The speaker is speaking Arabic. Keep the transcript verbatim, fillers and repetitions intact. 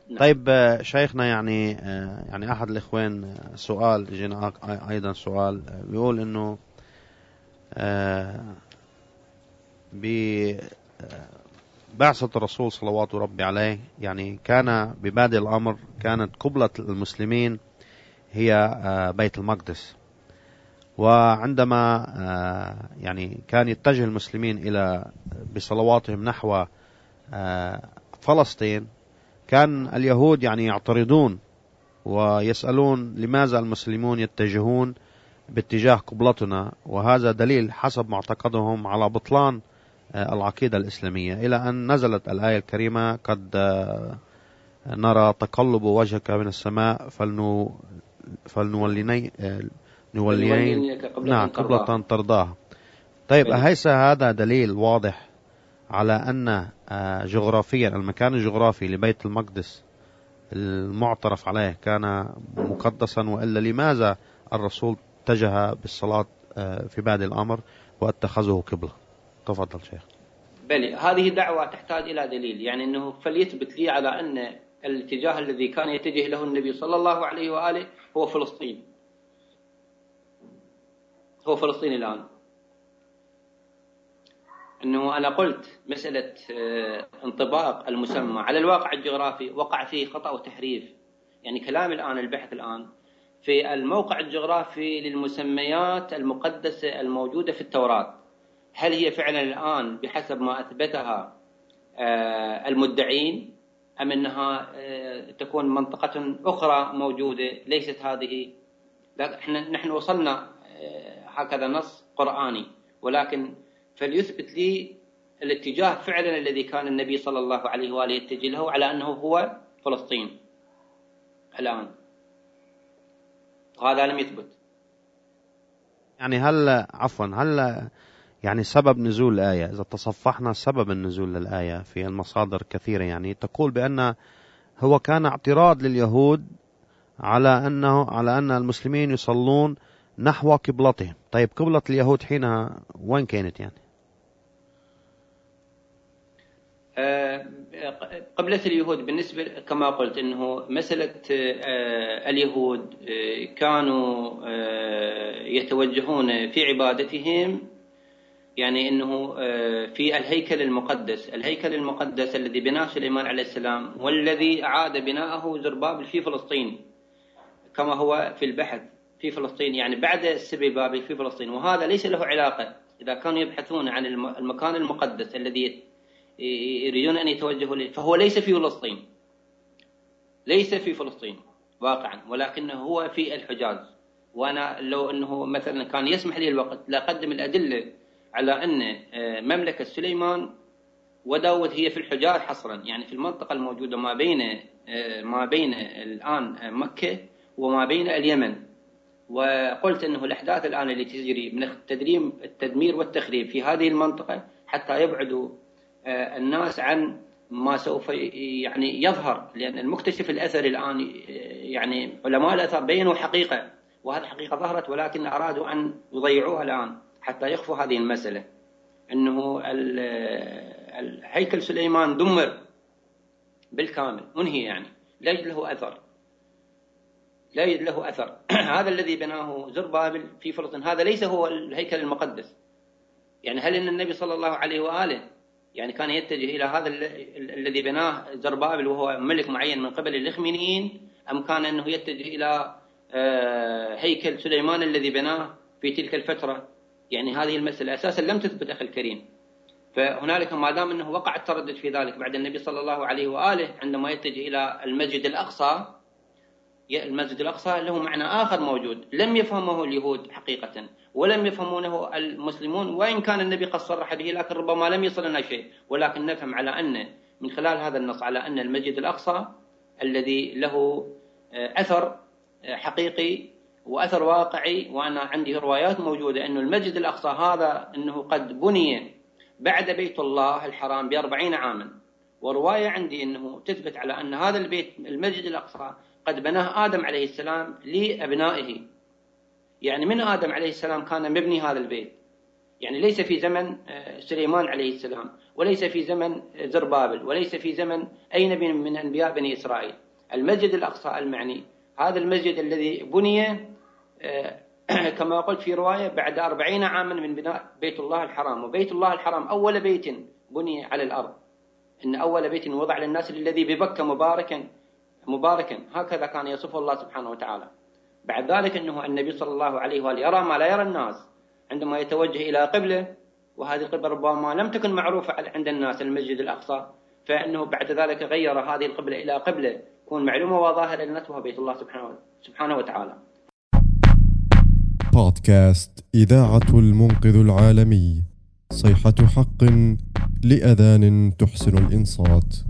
نعم. طيب آه، شيخنا، يعني آه، يعني أحد الإخوان آه، سؤال جينا أيضا سؤال آه، بيقول إنه آه، ببعثة الرسول صلوات ربي عليه، يعني كان ببادئ الأمر كانت قبلة المسلمين هي آه، بيت المقدس. وعندما آه، يعني كان يتجه المسلمين إلى بصلواتهم نحو آه، فلسطين، كان اليهود يعني يعترضون ويسألون لماذا المسلمون يتجهون باتجاه قبلتنا، وهذا دليل حسب معتقدهم على بطلان آه، العقيدة الإسلامية، إلى أن نزلت الآية الكريمة: قد آه، نرى تقلب وجهك من السماء فلنو فلنوليني آه، نوليين فلنولينك نعم قبلة قبلة ترضاها. ترضاها. طيب بلي. أليس هذا دليل واضح على أن آه، جغرافيا المكان الجغرافي لبيت المقدس المعترف عليه كان مقدسا؟ وإلا لماذا الرسول اتجه بالصلاة آه، في بادئ الأمر واتخذه قبلة؟ تفضل شيخ. بلي، هذه دعوة تحتاج إلى دليل، يعني أنه فليثبت لي على أن الاتجاه الذي كان يتجه له النبي صلى الله عليه وآله هو فلسطين، هو فلسطين الآن. أنه أنا قلت مسألة انطباق المسمى على الواقع الجغرافي وقع فيه خطأ وتحريف. يعني كلام الآن، البحث الآن في الموقع الجغرافي للمسميات المقدسة الموجودة في التوراة، هل هي فعلا الآن بحسب ما أثبتها المدعين، أم أنها تكون منطقة أخرى موجودة ليست هذه؟ نحن وصلنا هكذا نص قرآني، ولكن فليثبت لي الاتجاه فعلا الذي كان النبي صلى الله عليه وآله يتجه له على أنه هو فلسطين الآن. هذا لم يثبت. يعني هل عفوا هل يعني سبب نزول الآية، إذا تصفحنا سبب النزول للآية في المصادر كثيرة، يعني تقول بأن هو كان اعتراض لليهود على أنه على أن المسلمين يصلون نحو قبلتهم. طيب قبلة اليهود حينها وين كانت يعني؟ قبلة اليهود بالنسبة كما قلت أنه مسألة اليهود كانوا يتوجهون في عبادتهم، يعني أنه في الهيكل المقدس، الهيكل المقدس الذي بناه سليمان عليه السلام والذي أعاد بناءه زربابل في فلسطين كما هو في البحث في فلسطين، يعني بعد السبي بابل في فلسطين. وهذا ليس له علاقة، إذا كانوا يبحثون عن المكان المقدس الذي يريدون أن يتوجهوا له فهو ليس في فلسطين، ليس في فلسطين واقعا، ولكنه هو في الحجاز. وأنا لو أنه مثلا كان يسمح لي الوقت لأقدم الأدلة على أن مملكة سليمان وداود هي في الحجاز حصرا، يعني في المنطقة الموجودة ما بين ما بين الآن مكة وما بين اليمن. وقلت أنه الأحداث الآن اللي تجري من التدريم التدمير والتخريب في هذه المنطقة حتى يبعدوا الناس عن ما سوف يعني يظهر، لأن المكتشف الأثري الآن يعني علماء الأثر بينوا حقيقة، وهذه الحقيقة ظهرت ولكن أرادوا أن يضيعوها الآن حتى يخفوا هذه المسألة، أنه الهيكل سليمان دمر بالكامل منهي، يعني لا يوجد له أثر، لا يوجد له أثر. هذا الذي بناه زربابل في فلسطين هذا ليس هو الهيكل المقدس. يعني هل إن النبي صلى الله عليه وآله يعني كان يتجه إلى هذا الذي بناه زربابل وهو ملك معين من قبل الإخمينيين، أم كان أنه يتجه إلى هيكل سليمان الذي بناه في تلك الفترة؟ يعني هذه المسألة أساسا لم تثبت أخي الكريم. فهنالك ما دام أنه وقع التردد في ذلك بعد النبي صلى الله عليه وآله عندما يتجه إلى المسجد الأقصى، المسجد الأقصى له معنى آخر موجود لم يفهمه اليهود حقيقة ولم يفهمونه المسلمون، وإن كان النبي قد صرح به لكن ربما لم يصل لنا شيء. ولكن نفهم على أن من خلال هذا النص على أن المسجد الأقصى الذي له أثر حقيقي وأثر واقعي، وأنا عندي روايات موجودة أن المسجد الأقصى هذا أنه قد بني بعد بيت الله الحرام بأربعين عاما، ورواية عندي أنه تثبت على أن هذا البيت المسجد الأقصى قد بناه آدم عليه السلام لأبنائه، يعني من آدم عليه السلام كان مبني هذا البيت. يعني ليس في زمن سليمان عليه السلام، وليس في زمن زربابل، وليس في زمن أي نبي من أنبياء بني إسرائيل. المسجد الأقصى المعني هذا المسجد الذي بني كما قلت في رواية بعد أربعين عاما من بناء بيت الله الحرام. وبيت الله الحرام أول بيت بني على الأرض، إن أول بيت وضع للناس الذي ببكة مباركا مباركا، هكذا كان يصفه الله سبحانه وتعالى. بعد ذلك أنه النبي صلى الله عليه وآله يرى ما لا يرى الناس عندما يتوجه إلى قبلة، وهذه القبلة ربما لم تكن معروفة عند الناس، المسجد الأقصى، فإنه بعد ذلك غير هذه القبلة إلى قبلة تكون معلومة وظاهرة للناس، وهو بيت الله سبحانه سبحانه وتعالى. بودكاست إذاعة المنقذ العالمي، صيحة حق لأذان تحسن الإنصات.